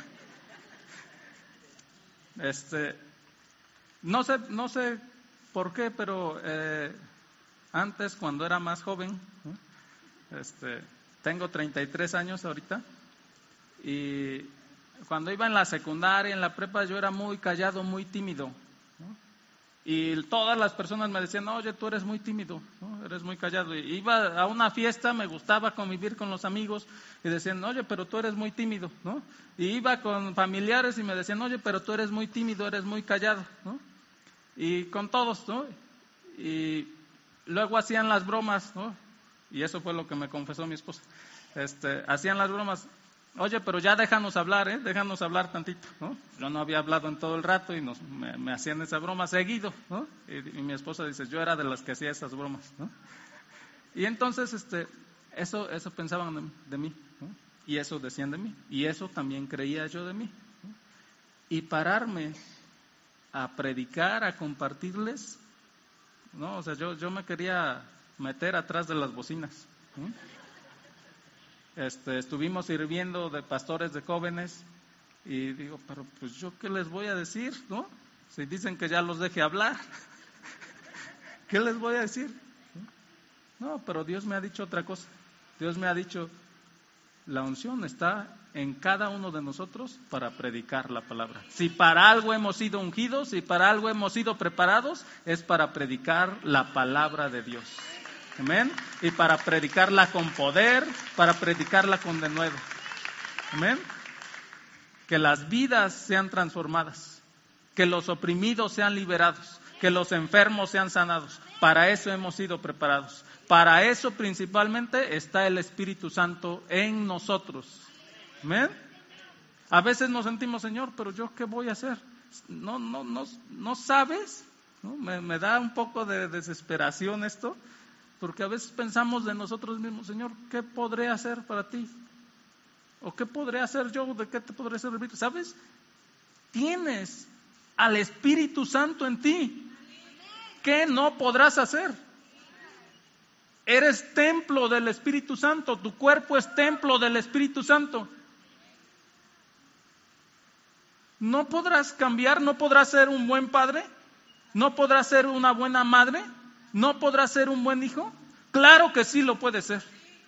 Este, no sé, no sé por qué, pero eh, antes, cuando era más joven, ¿no? este, tengo treinta y tres años ahorita, y cuando iba en la secundaria, en la prepa, yo era muy callado, muy tímido, ¿no? Y todas las personas me decían: oye, tú eres muy tímido, ¿no? Eres muy callado. Y iba a una fiesta, me gustaba convivir con los amigos y decían: oye, pero tú eres muy tímido, ¿no? Y iba con familiares y me decían: oye, pero tú eres muy tímido, eres muy callado, ¿no? Y con todos, ¿no? Y luego hacían las bromas, ¿no? Y eso fue lo que me confesó mi esposa. Este, hacían las bromas, oye, pero ya déjanos hablar, ¿eh? Déjanos hablar tantito, ¿no? Yo no había hablado en todo el rato y nos, me, me hacían esa broma seguido, ¿no? Y, y mi esposa dice, yo era de las que hacía esas bromas, ¿no? Y entonces, este, eso, eso pensaban de, de mí, ¿no? Y eso decían de mí, y eso también creía yo de mí, ¿no? Y pararme a predicar, a compartirles, no, o sea, yo, yo me quería meter atrás de las bocinas, ¿no? Este, estuvimos sirviendo de pastores de jóvenes y digo, pero pues yo qué les voy a decir, ¿no? Si dicen que ya los deje hablar, ¿qué les voy a decir? No, pero Dios me ha dicho otra cosa. Dios me ha dicho, la unción está en cada uno de nosotros para predicar la palabra. Si para algo hemos sido ungidos, si para algo hemos sido preparados, es para predicar la palabra de Dios. Amén. Y para predicarla con poder, para predicarla con denuedo. Amén. Que las vidas sean transformadas, que los oprimidos sean liberados, que los enfermos sean sanados. Para eso hemos sido preparados. Para eso principalmente está el Espíritu Santo en nosotros. Amén. A veces nos sentimos, Señor, pero yo qué voy a hacer. No, no, no, no sabes. ¿No? Me, me da un poco de desesperación esto. Porque a veces pensamos de nosotros mismos, Señor, ¿qué podré hacer para ti? ¿O qué podré hacer yo? ¿De qué te podré servir? ¿Sabes? Tienes al Espíritu Santo en ti. ¿Qué no podrás hacer? Eres templo del Espíritu Santo. Tu cuerpo es templo del Espíritu Santo. ¿No podrás cambiar? ¿No podrás ser un buen padre? ¿No podrás ser una buena madre? ¿No podrás ser un buen hijo? Claro que sí lo puede ser.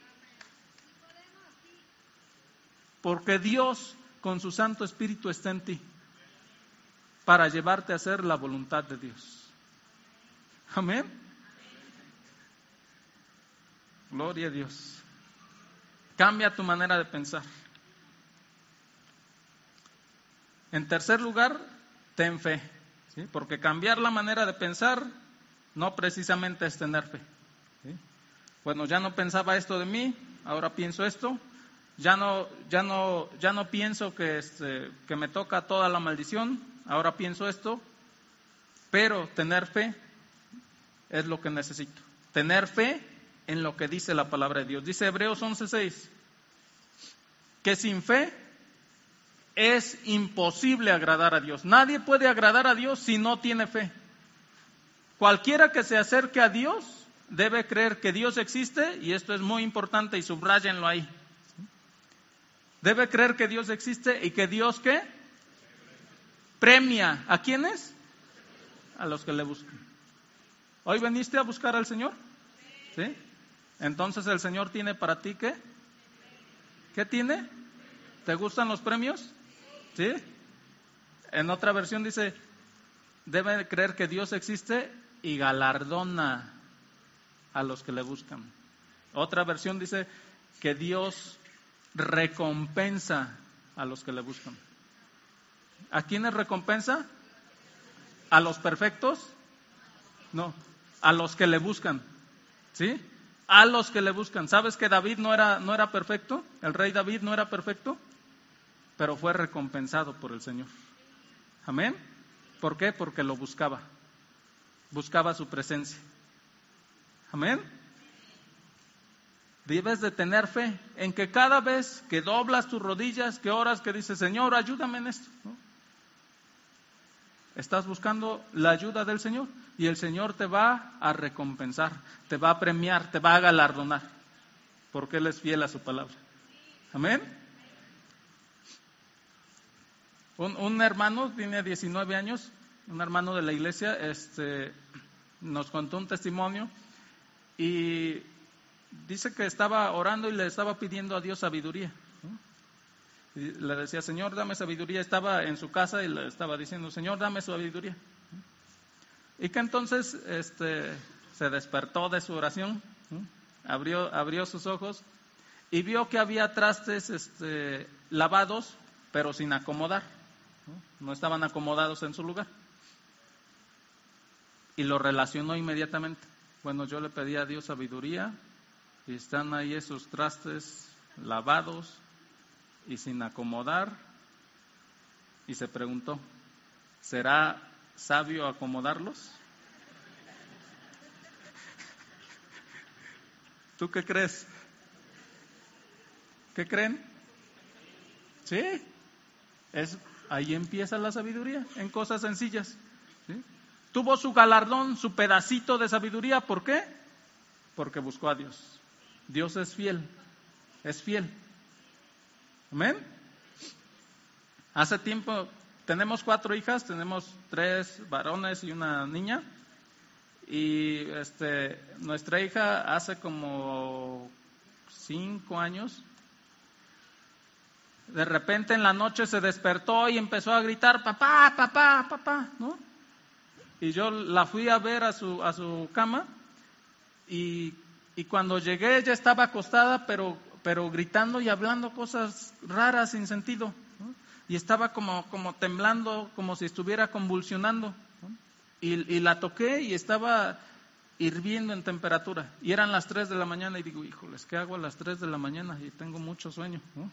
Porque Dios con su Santo Espíritu está en ti para llevarte a hacer la voluntad de Dios. Amén. Gloria a Dios. Cambia tu manera de pensar. En tercer lugar, ten fe, ¿sí? Porque cambiar la manera de pensar no precisamente es tener fe, ¿sí? Bueno, ya no pensaba esto de mí, ahora pienso esto. Ya no, ya no, ya no pienso que, este, que me toca toda la maldición, ahora pienso esto. Pero tener fe es lo que necesito. Tener fe en lo que dice la palabra de Dios. Dice Hebreos once seis, que sin fe es imposible agradar a Dios. Nadie puede agradar a Dios si no tiene fe. Cualquiera que se acerque a Dios debe creer que Dios existe, y esto es muy importante y subráyenlo ahí. Debe creer que Dios existe y que Dios, ¿qué? Premia. ¿A quiénes? A los que le buscan. ¿Hoy veniste a buscar al Señor? ¿Sí? Entonces el Señor tiene para ti, ¿qué? ¿Qué tiene? ¿Te gustan los premios? ¿Sí? En otra versión dice, debe creer que Dios existe y galardona a los que le buscan. Otra versión dice que Dios recompensa a los que le buscan. ¿A quiénes recompensa? ¿A los perfectos? No, a los que le buscan. ¿Sí? A los que le buscan. ¿Sabes que David no era, no era perfecto? El rey David no era perfecto, pero fue recompensado por el Señor. Amén. ¿Por qué? Porque lo buscaba. Buscaba su presencia. Amén. Debes de tener fe en que cada vez que doblas tus rodillas, que oras, que dices, Señor, ayúdame en esto, ¿no? Estás buscando la ayuda del Señor y el Señor te va a recompensar, te va a premiar, te va a galardonar, porque Él es fiel a su palabra. Amén. Un, un hermano tiene diecinueve años, un hermano de la iglesia, este, nos contó un testimonio y dice que estaba orando y le estaba pidiendo a Dios sabiduría, ¿no? Y le decía, Señor, dame sabiduría. Estaba en su casa y le estaba diciendo, Señor, dame sabiduría. Y que entonces este, se despertó de su oración, ¿no? abrió, abrió sus ojos y vio que había trastes este, lavados, pero sin acomodar, ¿no? No estaban acomodados en su lugar. Y lo relacionó inmediatamente. Bueno, yo le pedí a Dios sabiduría y están ahí esos trastes lavados y sin acomodar, y se preguntó, ¿será sabio acomodarlos? ¿Tú qué crees? ¿Qué creen? Sí, es, ahí empieza la sabiduría, en cosas sencillas. ¿Sí? Tuvo su galardón, su pedacito de sabiduría, ¿por qué? Porque buscó a Dios. Dios es fiel, es fiel. ¿Amén? Hace tiempo, tenemos cuatro hijas, tenemos tres varones y una niña. Y este, nuestra hija hace como cinco años, de repente en la noche se despertó y empezó a gritar, papá, papá, papá, ¿no? Y yo la fui a ver a su, a su cama y, y cuando llegué ella estaba acostada, pero, pero gritando y hablando cosas raras sin sentido, ¿no? Y estaba como, como temblando, como si estuviera convulsionando, ¿no? Y, y la toqué y estaba hirviendo en temperatura. Y eran las tres de la mañana y digo, híjoles, ¿qué hago a las tres de la mañana? Y tengo mucho sueño, ¿no?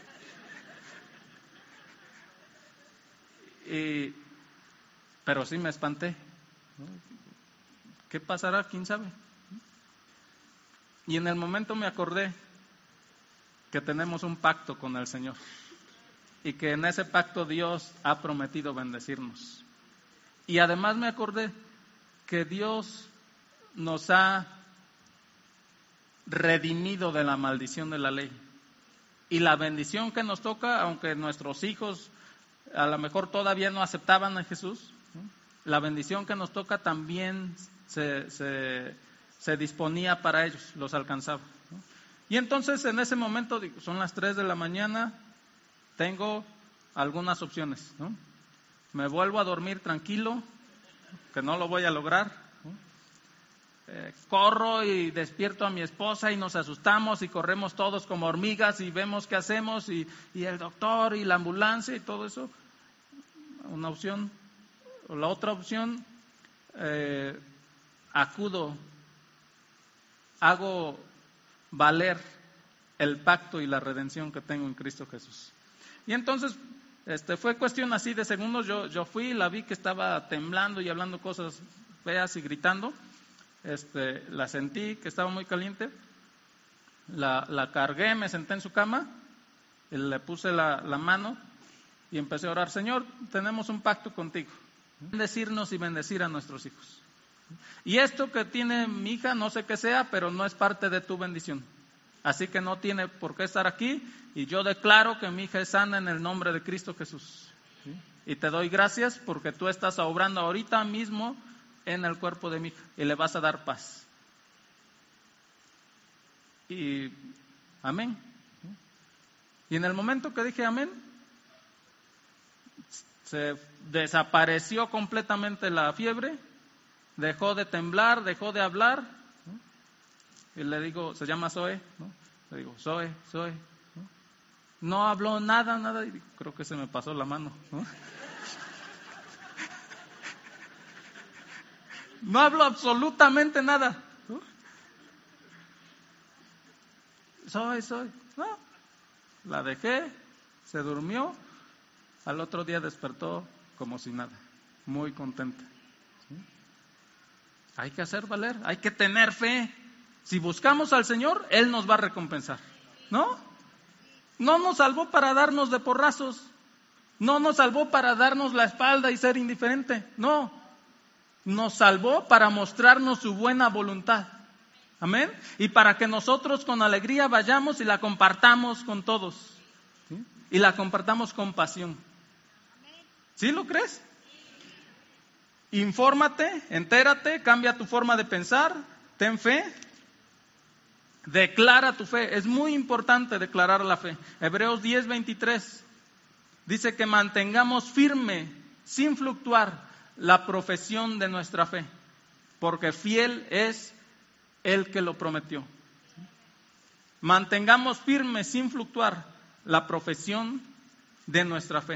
Y, pero sí me espanté, ¿no? ¿Qué pasará? ¿Quién sabe? Y en el momento me acordé que tenemos un pacto con el Señor y que en ese pacto Dios ha prometido bendecirnos. Y además me acordé que Dios nos ha redimido de la maldición de la ley. Y la bendición que nos toca, aunque nuestros hijos a lo mejor todavía no aceptaban a Jesús, ¿no? La bendición que nos toca también se, se, se disponía para ellos, los alcanzaba, ¿no? Y entonces en ese momento, digo, son las tres de la mañana, tengo algunas opciones, ¿no? Me vuelvo a dormir tranquilo, que no lo voy a lograr, ¿no? Eh, corro y despierto a mi esposa y nos asustamos y corremos todos como hormigas y vemos qué hacemos y, y el doctor y la ambulancia y todo eso. Una opción. O la otra opción, eh, acudo, hago valer el pacto y la redención que tengo en Cristo Jesús. Y entonces este, fue cuestión así de segundos, yo, yo fui, la vi que estaba temblando y hablando cosas feas y gritando. Este, la sentí que estaba muy caliente, la, la cargué, me senté en su cama, y le puse la, la mano y empecé a orar, Señor, tenemos un pacto contigo, bendecirnos y bendecir a nuestros hijos. Y esto que tiene mi hija, no sé qué sea, pero no es parte de tu bendición. Así que no tiene por qué estar aquí y yo declaro que mi hija es sana en el nombre de Cristo Jesús. ¿Sí? Y te doy gracias porque tú estás obrando ahorita mismo en el cuerpo de mi hija y le vas a dar paz. Y amén. Y en el momento que dije amén, se desapareció completamente la fiebre, dejó de temblar, dejó de hablar, ¿no? Y le digo, se llama Zoe, ¿no? Le digo, Zoe, Zoe, ¿no? No habló nada, nada, y creo que se me pasó la mano, ¿no? No habló absolutamente nada, ¿no? Soy, soy, no. La dejé, se durmió, al otro día despertó como si nada, muy contenta. ¿Sí? Hay que hacer valer, hay que tener fe. Si buscamos al Señor, Él nos va a recompensar, ¿no? No nos salvó para darnos de porrazos, no nos salvó para darnos la espalda y ser indiferente, no. Nos salvó para mostrarnos su buena voluntad. Amén. Y para que nosotros con alegría vayamos y la compartamos con todos. ¿Sí? Y la compartamos con pasión. ¿Sí lo crees? Infórmate, entérate, cambia tu forma de pensar, ten fe. Declara tu fe. Es muy importante declarar la fe. Hebreos diez veintitrés dice que mantengamos firme, sin fluctuar, la profesión de nuestra fe, porque fiel es el que lo prometió. Mantengamos firme, sin fluctuar, la profesión de nuestra fe.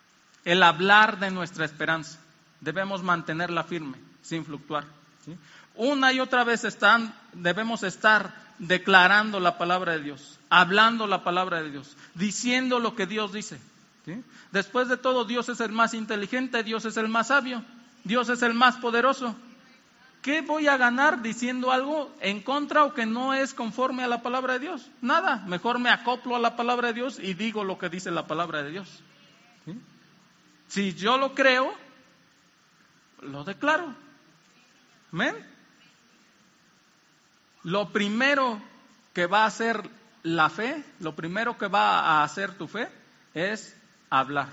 El hablar de nuestra esperanza, debemos mantenerla firme, sin fluctuar, ¿sí? Una y otra vez están, debemos estar declarando la palabra de Dios, hablando la palabra de Dios, diciendo lo que Dios dice. ¿Sí? Después de todo, Dios es el más inteligente, Dios es el más sabio, Dios es el más poderoso. ¿Qué voy a ganar diciendo algo en contra o que no es conforme a la palabra de Dios? Nada, mejor me acoplo a la palabra de Dios y digo lo que dice la palabra de Dios. ¿Sí? Si yo lo creo, lo declaro. ¿Amén? Lo primero que va a hacer la fe, lo primero que va a hacer tu fe es hablar.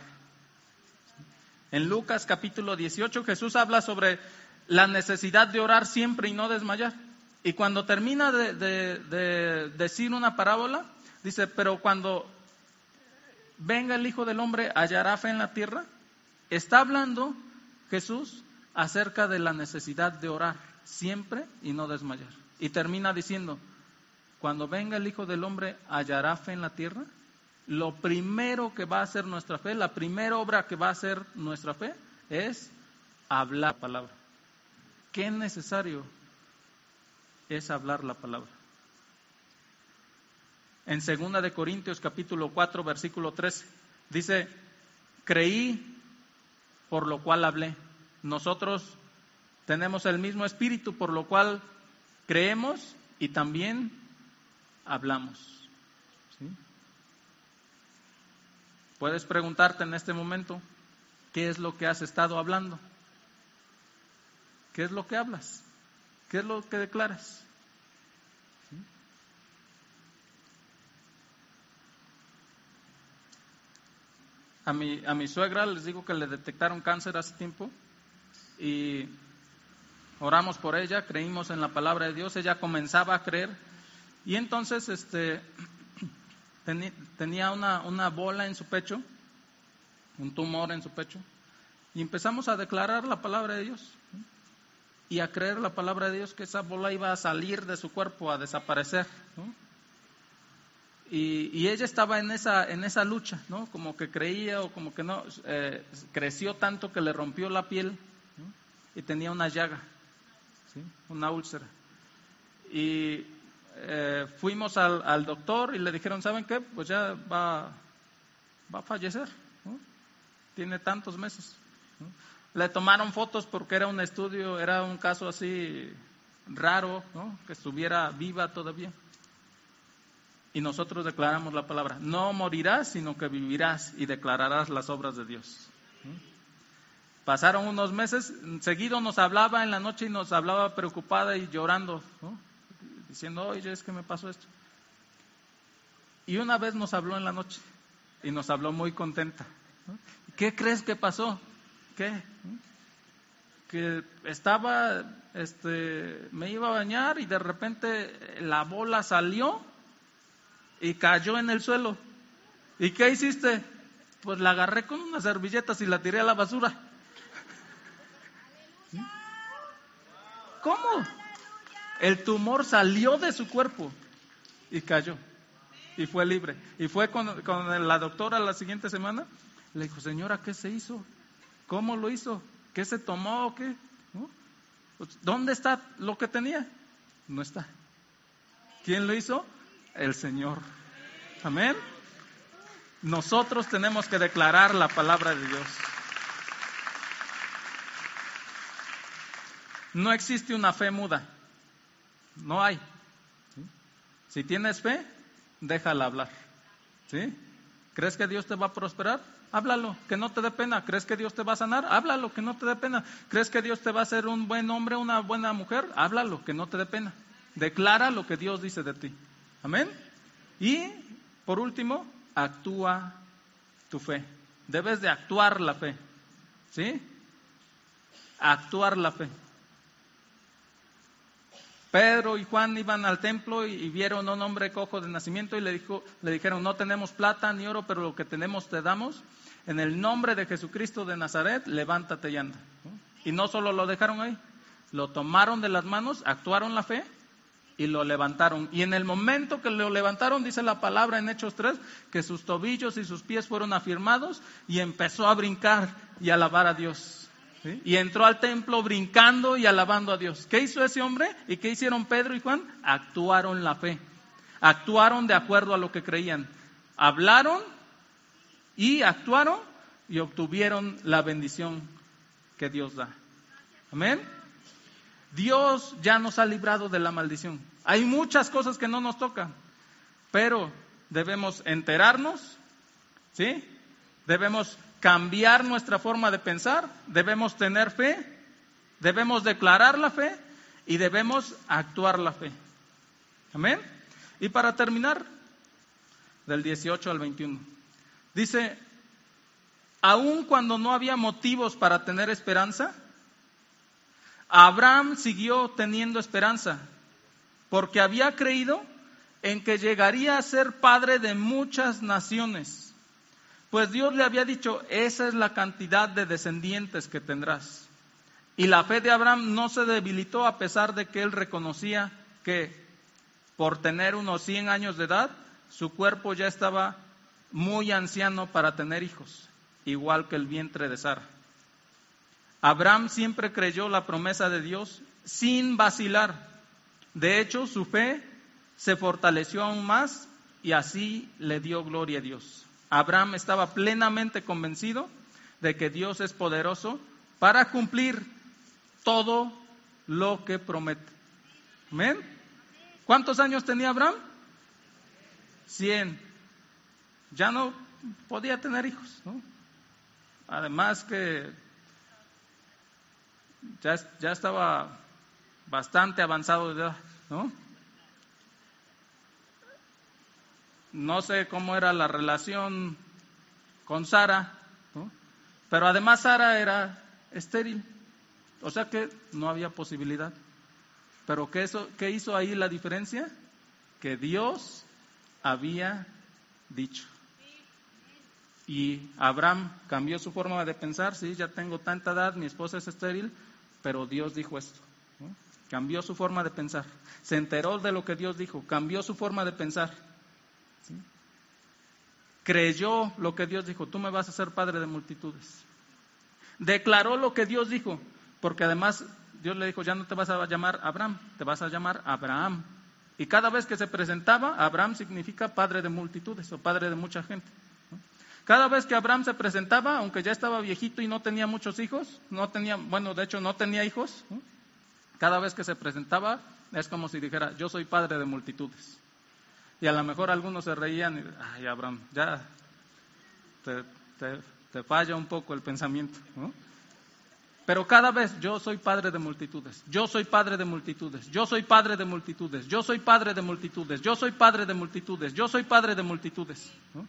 En Lucas capítulo dieciocho, Jesús habla sobre la necesidad de orar siempre y no desmayar. Y cuando termina de, de, de decir una parábola, dice, pero cuando venga el Hijo del Hombre, ¿hallará fe en la tierra? Está hablando Jesús acerca de la necesidad de orar siempre y no desmayar. Y termina diciendo, cuando venga el Hijo del Hombre, ¿hallará fe en la tierra? Lo primero que va a hacer nuestra fe, la primera obra que va a hacer nuestra fe es hablar la palabra. Qué necesario es hablar la palabra. En segunda de Corintios capítulo cuatro versículo trece dice, creí por lo cual hablé. Nosotros tenemos el mismo espíritu por lo cual creemos y también hablamos. ¿Sí? Puedes preguntarte en este momento, ¿qué es lo que has estado hablando? ¿Qué es lo que hablas? ¿Qué es lo que declaras? ¿Sí? A mi, a mi suegra les digo que le detectaron cáncer hace tiempo y oramos por ella, creímos en la palabra de Dios, ella comenzaba a creer y entonces este, teni, tenía una, una bola en su pecho, un tumor en su pecho y empezamos a declarar la palabra de Dios. Y a creer la palabra de Dios que esa bola iba a salir de su cuerpo, a desaparecer, ¿no? Y, y ella estaba en esa en esa lucha, ¿no? Como que creía o como que no, eh, creció tanto que le rompió la piel, ¿no? Y tenía una llaga, ¿sí? Una úlcera. Y eh, fuimos al, al doctor y le dijeron, ¿saben qué? Pues ya va, va a fallecer, ¿no? Tiene tantos meses, ¿no? Le tomaron fotos porque era un estudio, era un caso así raro, ¿no? Que estuviera viva todavía. Y nosotros declaramos la palabra, no morirás, sino que vivirás y declararás las obras de Dios. ¿Sí? Pasaron unos meses, seguido nos hablaba en la noche y nos hablaba preocupada y llorando, ¿no? Diciendo, oye, es que me pasó esto. Y una vez nos habló en la noche y nos habló muy contenta, ¿no? ¿Qué crees que pasó? ¿Qué? Que estaba, este, me iba a bañar y de repente la bola salió y cayó en el suelo. ¿Y qué hiciste? Pues la agarré con unas servilletas y la tiré a la basura. ¿Sí? ¿Cómo? El tumor salió de su cuerpo y cayó y fue libre. Y fue con, con la doctora la siguiente semana. Le dijo, señora, ¿qué se hizo? ¿Cómo lo hizo? ¿Qué se tomó o qué? ¿No? Pues, ¿dónde está lo que tenía? No está. ¿Quién lo hizo? El Señor. Amén. Nosotros tenemos que declarar la palabra de Dios. No existe una fe muda. No hay. ¿Sí? Si tienes fe, déjala hablar. ¿Sí? ¿Crees que Dios te va a prosperar? Háblalo, que no te dé pena. ¿Crees que Dios te va a sanar? Háblalo, que no te dé pena. ¿Crees que Dios te va a hacer un buen hombre, una buena mujer? Háblalo, que no te dé pena. Declara lo que Dios dice de ti. Amén. Y, por último, actúa tu fe. Debes de actuar la fe. ¿Sí? Actuar la fe. Pedro y Juan iban al templo y, y vieron a un hombre cojo de nacimiento y le, dijo, le dijeron, no tenemos plata ni oro, pero lo que tenemos te damos. En el nombre de Jesucristo de Nazaret, levántate y anda. ¿No? Y no solo lo dejaron ahí, lo tomaron de las manos, actuaron la fe y lo levantaron. Y en el momento que lo levantaron, dice la palabra en Hechos tres, que sus tobillos y sus pies fueron afirmados y empezó a brincar y a alabar a Dios. ¿sí? Y entró al templo brincando y alabando a Dios. ¿Qué hizo ese hombre? ¿Y qué hicieron Pedro y Juan? Actuaron la fe. Actuaron de acuerdo a lo que creían. Hablaron y actuaron y obtuvieron la bendición que Dios da. Amén. Dios ya nos ha librado de la maldición. Hay muchas cosas que no nos tocan, pero debemos enterarnos, ¿sí? Debemos cambiar nuestra forma de pensar, debemos tener fe, debemos declarar la fe y debemos actuar la fe. Amén. Y para terminar, del dieciocho al veintiuno, dice, aun cuando no había motivos para tener esperanza, Abraham siguió teniendo esperanza, porque había creído en que llegaría a ser padre de muchas naciones, pues Dios le había dicho, esa es la cantidad de descendientes que tendrás. Y la fe de Abraham no se debilitó a pesar de que él reconocía que por tener unos cien años de edad, su cuerpo ya estaba muy anciano para tener hijos, igual que el vientre de Sara. Abraham siempre creyó la promesa de Dios sin vacilar. De hecho, su fe se fortaleció aún más y así le dio gloria a Dios. Abraham estaba plenamente convencido de que Dios es poderoso para cumplir todo lo que promete. ¿Amén? ¿Cuántos años tenía Abraham? Cien. Ya no podía tener hijos, ¿no? Además que ya, ya estaba bastante avanzado de edad, ¿no? No sé cómo era la relación con Sara, ¿no? Pero además Sara era estéril, o sea que no había posibilidad. Pero ¿qué hizo, qué hizo ahí la diferencia? Que Dios había dicho. Y Abraham cambió su forma de pensar, sí, ya tengo tanta edad, mi esposa es estéril, pero Dios dijo esto, ¿no? Cambió su forma de pensar, se enteró de lo que Dios dijo, cambió su forma de pensar, ¿sí? Creyó lo que Dios dijo, tú me vas a ser padre de multitudes. Declaró lo que Dios dijo, porque además Dios le dijo, ya no te vas a llamar Abraham, te vas a llamar Abraham. Y cada vez que se presentaba, Abraham significa padre de multitudes o padre de mucha gente, ¿no? Cada vez que Abraham se presentaba, aunque ya estaba viejito y no tenía muchos hijos, no tenía, bueno, de hecho no tenía hijos, ¿no? Cada vez que se presentaba es como si dijera, yo soy padre de multitudes. Y a lo mejor algunos se reían y, ay, Abraham, ya te, te, te falla un poco el pensamiento, ¿no? Pero cada vez, yo soy padre de multitudes, yo soy padre de multitudes, yo soy padre de multitudes, yo soy padre de multitudes, yo soy padre de multitudes, yo soy padre de multitudes, ¿no?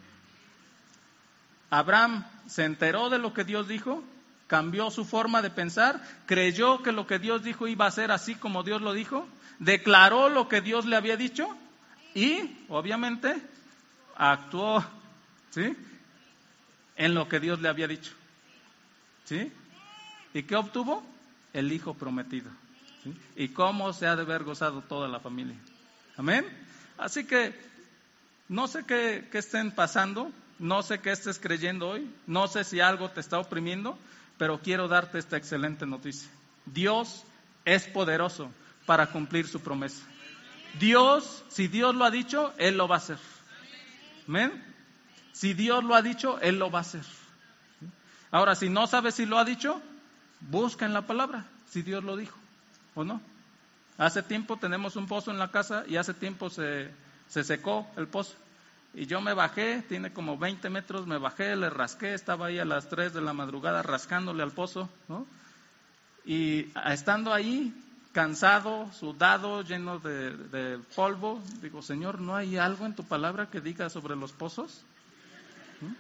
Abraham se enteró de lo que Dios dijo, cambió su forma de pensar, creyó que lo que Dios dijo iba a ser así como Dios lo dijo, declaró lo que Dios le había dicho y, obviamente, actuó, ¿sí?, en lo que Dios le había dicho, ¿sí? ¿Y qué obtuvo? El hijo prometido, ¿sí? Y cómo se ha de haber gozado toda la familia. Amén. Así que no sé qué, qué estén pasando, no sé qué estés creyendo hoy, no sé si algo te está oprimiendo, pero quiero darte esta excelente noticia. Dios es poderoso para cumplir su promesa. Dios, si Dios lo ha dicho, Él lo va a hacer. Amén. Si Dios lo ha dicho, Él lo va a hacer. Ahora, si no sabes si lo ha dicho, busca en la palabra si Dios lo dijo o no. Hace tiempo tenemos un pozo en la casa y hace tiempo se, se secó el pozo. Y yo me bajé, tiene como veinte metros, me bajé, le rasqué, estaba ahí a las tres de la madrugada rascándole al pozo, ¿no? Y estando ahí, cansado, sudado, lleno de, de polvo, digo, Señor, ¿no hay algo en tu palabra que diga sobre los pozos? ¿Mm?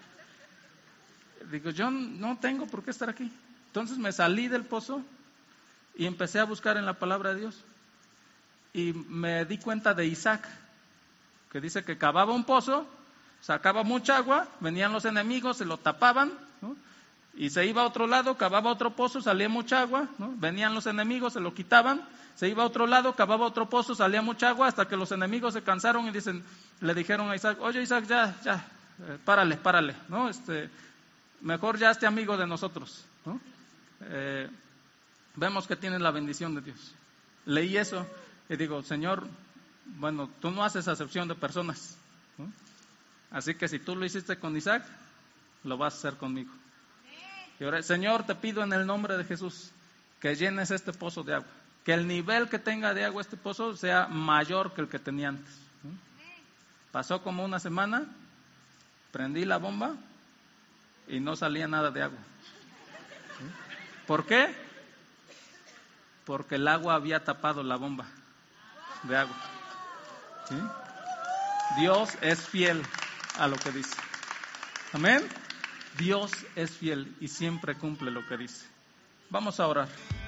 Digo, yo no tengo por qué estar aquí. Entonces me salí del pozo y empecé a buscar en la palabra de Dios. Y me di cuenta de Isaac, que dice que cavaba un pozo, sacaba mucha agua, venían los enemigos, se lo tapaban, ¿no? Y se iba a otro lado, cavaba otro pozo, salía mucha agua, ¿no? Venían los enemigos, se lo quitaban, se iba a otro lado, cavaba otro pozo, salía mucha agua, hasta que los enemigos se cansaron y dicen, le dijeron a Isaac, oye Isaac, ya, ya, eh, párale, párale, ¿no? Este, mejor ya este amigo de nosotros, ¿no? eh, vemos que tienen la bendición de Dios. Leí eso y digo, Señor, bueno, tú no haces acepción de personas, ¿no? Así que si tú lo hiciste con Isaac, lo vas a hacer conmigo. Y ahora, Señor, te pido en el nombre de Jesús que llenes este pozo de agua, que el nivel que tenga de agua este pozo sea mayor que el que tenía antes, ¿no? Pasó como una semana, prendí la bomba y no salía nada de agua. ¿Por qué? Porque el agua había tapado la bomba de agua. ¿Sí? Dios es fiel a lo que dice. Amén. Dios es fiel y siempre cumple lo que dice. Vamos a orar.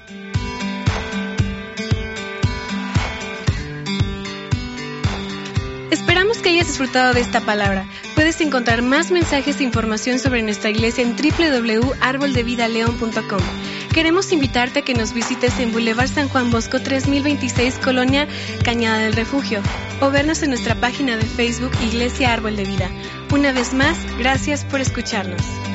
Esperamos que hayas disfrutado de esta palabra. Puedes encontrar más mensajes e información sobre nuestra iglesia en doble u doble u doble u punto árbol de vida león punto com. Queremos invitarte a que nos visites en Boulevard San Juan Bosco tres mil veintiséis, Colonia Cañada del Refugio, o vernos en nuestra página de Facebook Iglesia Árbol de Vida. Una vez más, gracias por escucharnos.